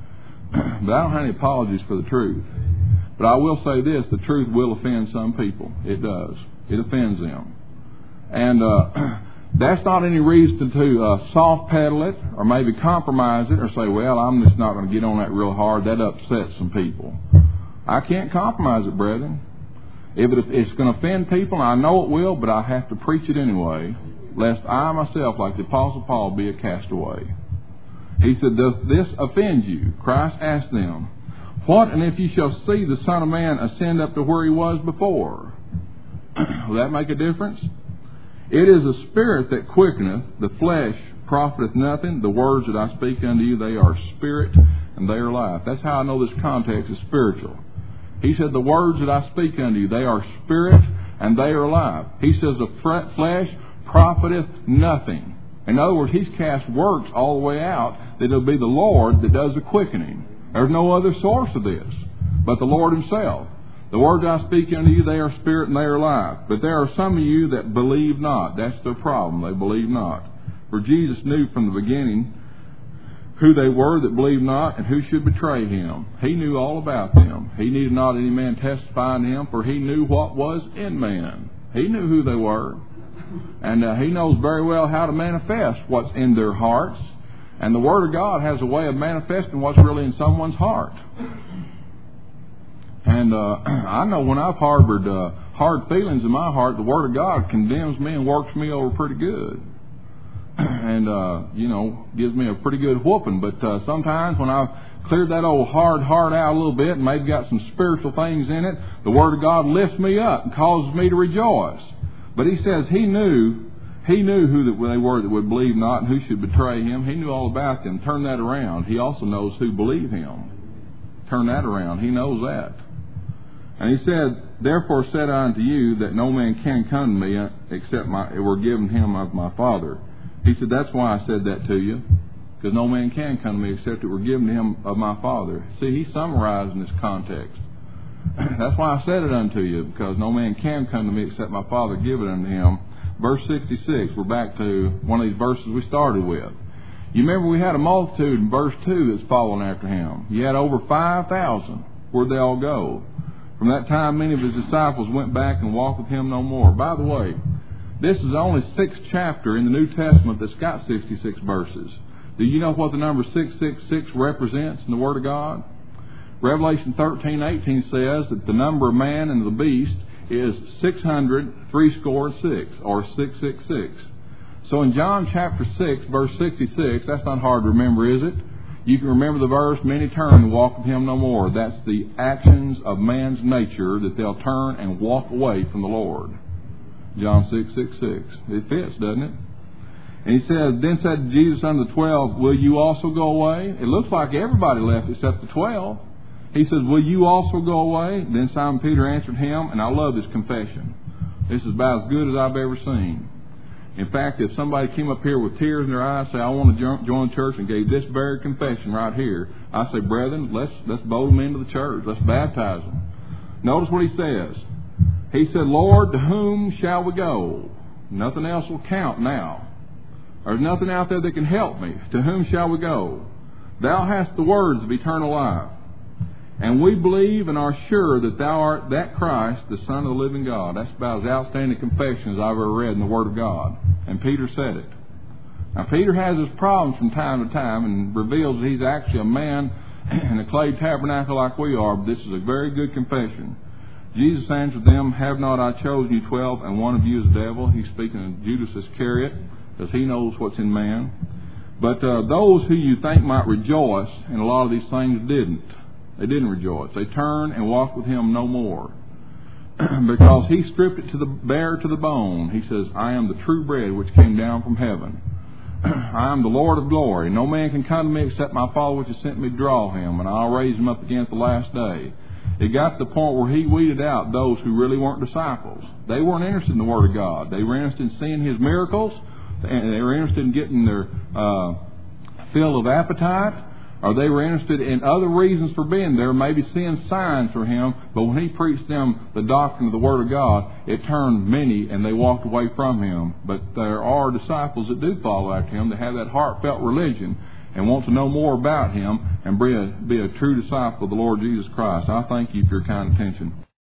But I don't have any apologies for the truth. But I will say this, the truth will offend some people. It does. It offends them. And uh, that's not any reason to uh, soft pedal it or maybe compromise it or say, well, I'm just not going to get on that real hard. That upsets some people. I can't compromise it, brethren. If it, it's going to offend people, and I know it will, but I have to preach it anyway, lest I myself, like the Apostle Paul, be a castaway. He said, does this offend you? Christ asked them, what, and if ye shall see the Son of Man ascend up to where he was before? Will that make a difference? It is the Spirit that quickeneth, the flesh profiteth nothing. The words that I speak unto you, they are spirit and they are life. That's how I know this context is spiritual. He said, the words that I speak unto you, they are spirit and they are life. He says, the flesh profiteth nothing. In other words, he's cast works all the way out that it'll be the Lord that does the quickening. There's no other source of this but the Lord himself. The words I speak unto you, they are spirit and they are life. But there are some of you that believe not. That's their problem. They believe not. For Jesus knew from the beginning who they were that believed not and who should betray him. He knew all about them. He needed not any man testify to him, for he knew what was in man. He knew who they were. And uh, he knows very well how to manifest what's in their hearts. And the Word of God has a way of manifesting what's really in someone's heart. And uh, I know when I've harbored uh, hard feelings in my heart, the Word of God condemns me and works me over pretty good. And, uh, you know, gives me a pretty good whooping. But uh, sometimes when I've cleared that old hard heart out a little bit and maybe got some spiritual things in it, the Word of God lifts me up and causes me to rejoice. But he says he knew, he knew who they were that would believe not and who should betray him. He knew all about them. Turn that around. He also knows who believe him. Turn that around. He knows that. And he said, therefore said I unto you that no man can come to me except my, it were given him of my Father. He said, that's why I said that to you, because no man can come to me except it were given to him of my Father. See, he's summarizing this context. That's why I said it unto you, because no man can come to me except my Father give it unto him. Verse sixty-six, we're back to one of these verses we started with. You remember we had a multitude in verse two that's following after him. You had over five thousand. Where'd they all go? From that time, many of his disciples went back and walked with him no more. By the way, this is the only sixth chapter in the New Testament that's got sixty-six verses. Do you know what the number six six six represents in the Word of God? Revelation thirteen eighteen says that the number of man and the beast is six hundred threescore and six, or six six six. So in John chapter six, verse sixty-six, that's not hard to remember, is it? You can remember the verse, many turn and walk with him no more. That's the actions of man's nature, that they'll turn and walk away from the Lord. John six six six. It fits, doesn't it? And he said, then said Jesus unto the twelve, will you also go away? It looks like everybody left except the twelve. He says, will you also go away? Then Simon Peter answered him, and I love this confession. This is about as good as I've ever seen. In fact, if somebody came up here with tears in their eyes, say, I want to join church, and gave this very confession right here, I say, brethren, let's let's vote them into the church. Let's baptize them. Notice what he says. He said, Lord, to whom shall we go? Nothing else will count now. There's nothing out there that can help me. To whom shall we go? Thou hast the words of eternal life. And we believe and are sure that thou art that Christ, the Son of the living God. That's about as outstanding a confession as I've ever read in the Word of God. And Peter said it. Now, Peter has his problems from time to time and reveals that he's actually a man in a clay tabernacle like we are, but this is a very good confession. Jesus answered them, Have not I chosen you twelve, and one of you is a devil? He's speaking of Judas Iscariot, because he knows what's in man. But uh, those who you think might rejoice in a lot of these things didn't. They didn't rejoice. They turned and walked with him no more. Because he stripped it to the bare to the bone. He says, I am the true bread which came down from heaven. I am the Lord of glory. No man can come to me except my Father which has sent me draw him, and I'll raise him up again at the last day. It got to the point where he weeded out those who really weren't disciples. They weren't interested in the Word of God. They were interested in seeing His miracles, and they were interested in getting their uh, fill of appetite, or they were interested in other reasons for being there, maybe seeing signs for Him. But when He preached them the doctrine of the Word of God, it turned many, and they walked away from Him. But there are disciples that do follow after Him, that have that heartfelt religion and want to know more about Him and be a, be a true disciple of the Lord Jesus Christ. I thank you for your kind attention.